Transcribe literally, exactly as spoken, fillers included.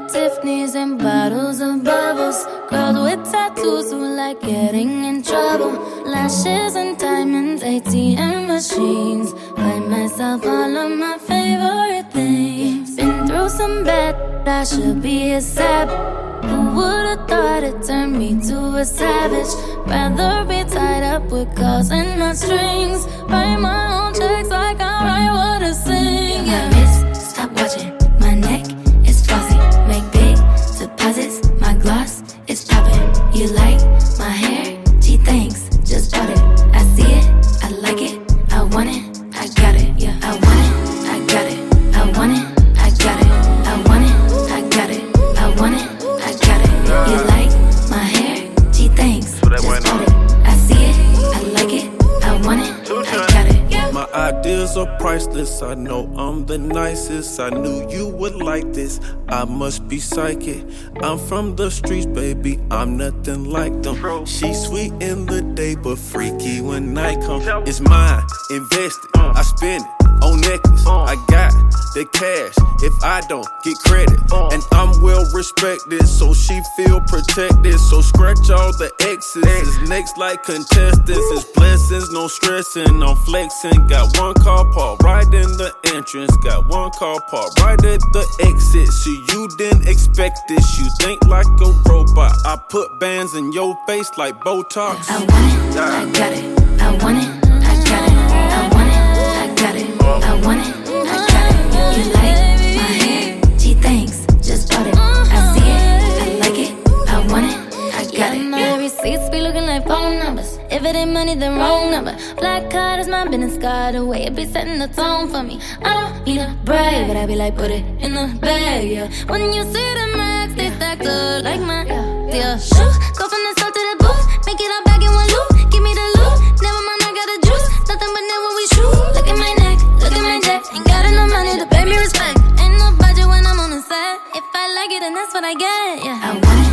Tiffany's and bottles of bubbles. Girls with tattoos who like getting in trouble. Lashes and diamonds, A T M machines. Buy myself all of my favorite things. Been through some bad, I should be a sap. Who would've thought it turned me to a savage? Rather be tied up with calls and not strings. Write my own checks like I write what I sing. Yeah. My wrist, stop watching. My neck is flossy. Make big deposits. My gloss is popping. You like my hair? Gee, thanks. Just bought it. I see it. I like it. I want it. I got it. Yeah, I want it. I got it. I want it. I got it. I want it. I got it. I want it. I got it. You like my hair? Gee, thanks. Just bought it. I see it. I like it. I want it. I got it. Yeah. My ideas are priceless. I know I'm the nicest. I knew you would like this. I must be psychic. I'm from the streets, baby. I'm nothing like them. She's sweet in the day, but freaky when night comes. It's mine, invested. I spend it on necklace. I got the cash if I don't get credit. And I'm well respected, so she feel protected. So scratch all the X's. It's next like contestants. It's blessings, no stressing. I'm flexing. Got one car parked right in the entrance. Got one car parked right at the exit. So you didn't expect this. You think like a robot. I put bands in your face like Botox. I want it. I got it. I want it. I got it. I want it. I got it. I want it. I got it. You like my hair? Gee, thanks. Just bought it. I see it. I like it. I want it. I got it. My receipts be looking like phone numbers. If it ain't money, then wrong number. Black card is my business card. The way it be setting the tone for me. I don't need a brag, but I be like, put it in the bag, yeah. When you see the max, they stacked up like my dear shoes. Go from the south to the booth, make it all back in one loop. Give me the loot, never mind, I got the juice. Nothing but never we shoot. Look at my neck, look at my jack. Ain't got enough money to pay me respect. Ain't no budget when I'm on the set. If I like it, then that's what I get, yeah. I want it.